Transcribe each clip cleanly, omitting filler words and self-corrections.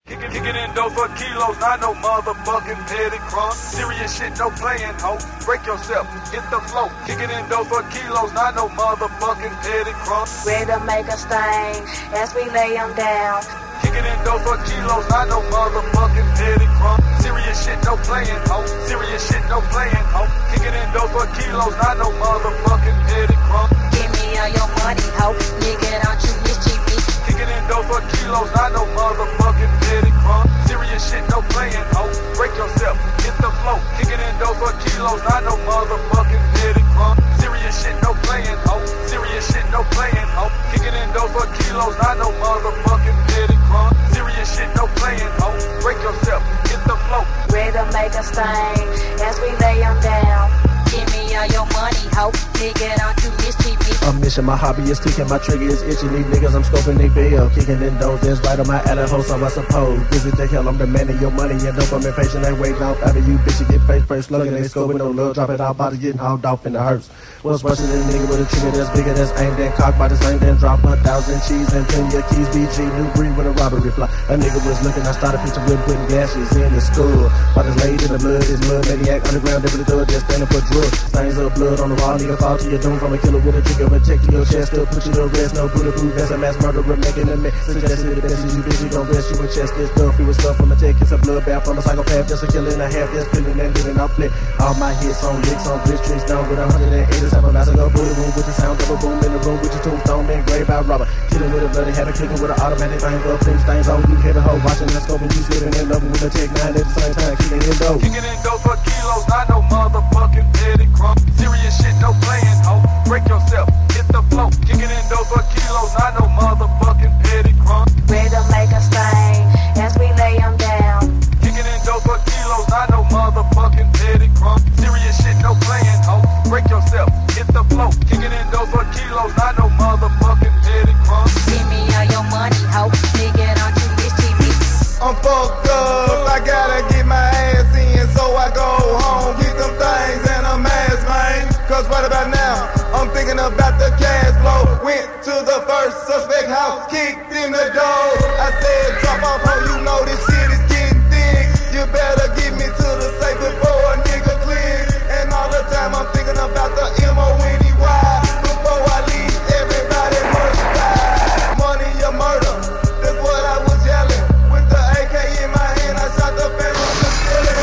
Kicking in dough for kilos, not no motherfucking petty crumb. Serious shit, no playing, ho. Break yourself, hit the flow. Kicking in dough for kilos, not no motherfucking petty crumb. Ready to make a stain as we lay them down. Kicking in dough for kilos, not no motherfucking petty crumb. Serious shit, no playing, ho. Serious shit, no playing, ho. Kicking in dough for kilos, not no motherfucking petty crumb. Give me all your money, ho. Nigga, don't you mischief me. Kicking in dough for kilos, not no motherfucking petty crumb. Serious shit, no playing, ho. Break yourself, hit the flow. Kicking in dough for kilos, not no motherfucking petty crumb. Serious shit, no playing, ho. Serious shit, no playing, ho. Kicking in dough for kilos, not no motherfucking petty crumb. Serious shit, no playing, ho. Break yourself, hit the flow. Ready to make a stain as we lay them down. Give me all your money, ho. Nigga, don't you mischief me. I'm missing my hobby is ticking, my trigger is itching. These niggas, I'm scoping they bill. Kicking in doors, that's right on my alley hole, so I suppose. Visit the hell, I'm demanding your money. And dope, I'm impatient, ain't waiting off after you bitches get face first. Slugging, they score with no love, drop it out, body getting hauled off in the hearse. What's worse than a nigga with a trigger that's bigger, that's aimed and cocked by the same, then drop 1,000 cheese and pin your keys. BG, new breed with a robbery fly. A nigga was looking, I started picture with putting gashes in the skull. But it's laid in the blood, it's mud, maniac, underground, devil the just standing for drugs. Stains of blood on the wall, nigga fall to your doom from a killer with a trigger, but check to your chest, still put you to rest. No bulletproof, that's a mass murderer, making a mess. Suggesting the best is you bitch, you gon' rest you in chest. This stuff, it was stuff from a tech, it's a bloodbath from a psychopath, just a killer and a half, just killing and living off flip. All my hits on licks, on blitz, trees down with 187 massacre, bullet wound with the sound of a boom in the room with your tombstone, man, grave out robber. Killing with a bloody habit, clicking with an automatic thing, up, things, stains on you, heavy hoe, watching that scope and you slipping and loving with a tech 9 at the same time, kicking in dough. Kicking in dough for kilos, not no motherfucking petty crumb. Serious shit, no playing, ho. Break yourself, hit the flow. Kicking in dough for kilos, not no motherfucking petty crumb. Ready to make a stain as we lay them down. Kicking in dough for kilos, not no motherfucking petty crumb. Serious shit, no playing, ho. Break yourself, hit the flow. Kicking in dough for kilos, not no motherfucking petty crumb. Give me all your money, ho. Nigga, don't you mischief me. I'm fucked up, I gotta get my ass in, so I go home, get them things and a mask, man. Cause right about now, I'm thinking about the cash flow. Went to the first suspect house, kicked in the door. I said, drop off, ho, you know this shit is getting thick. You better get me to the safe before a nigga click. And all the time I'm thinking about the M-O-N-E-Y. Before I leave, everybody must die. Money or murder, that's what I was yelling. With the AK in my hand, I shot the federal to stealing.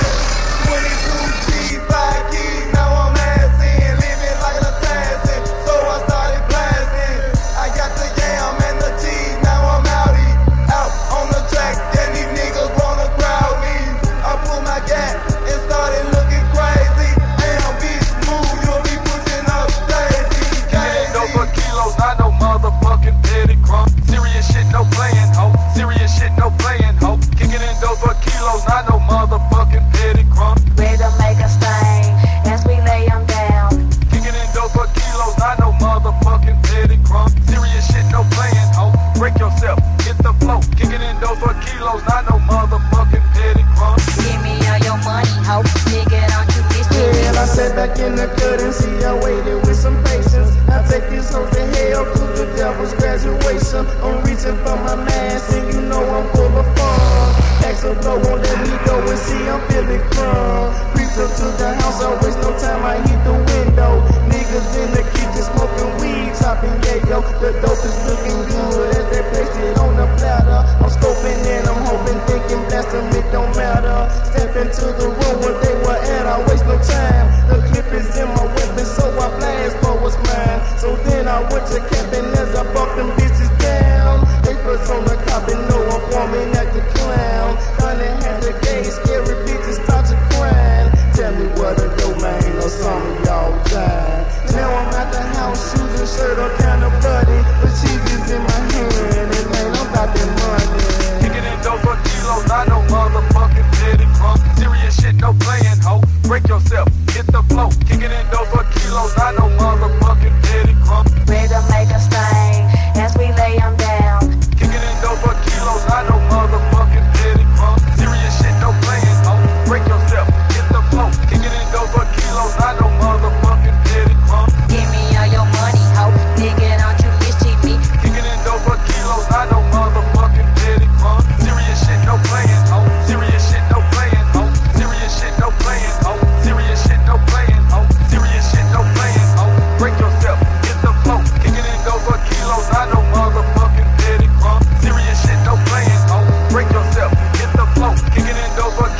22 G's, 5 keys, now I'm ass in. Living like an assassin, so I started blasting. I got the yam and the cheese, now I'm out on the track, and these niggas wanna crowd me. I pulled my gat and started looking crazy. Damn, bitch, move, you'll be pushing up crazy. Kicking in dough for kilos, not no motherfucking petty crumb. Serious shit, no playing, ho. Serious shit, no playing, ho. Kicking in dough for kilos, not no motherfucking petty crumb. Ready to make a stain as we lay them down. Kicking in dough for kilos, not no motherfucking petty crumb. Serious shit, no playing, ho. Break yourself, hit the flow. Kicking in dough for kilos, not no motherfucking petty crumb. Give me all your money, ho. Nigga, don't you mischief me. Yeah, I sat back in the cut and see I waited with some patience. I take this hoe to hell through the devil's graduation. I'm reaching for my mask and you know I'm full of fun. Ask a blow, won't let me go and see I'm feeling crumb. Creeped up to the house, I waste no time, I hit the window. Niggas in the kitchen smoking weed, chopping yayo. The dope is looking good as they placed it on the platter. I'm scoping and I'm hoping, thinking blast them, it don't matter. Step into the room where they were at, I waste no time. The clip is in my weapon, so I blast for what's mine. So then I went to camping as I bumped them bitches down. They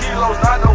kilos, not no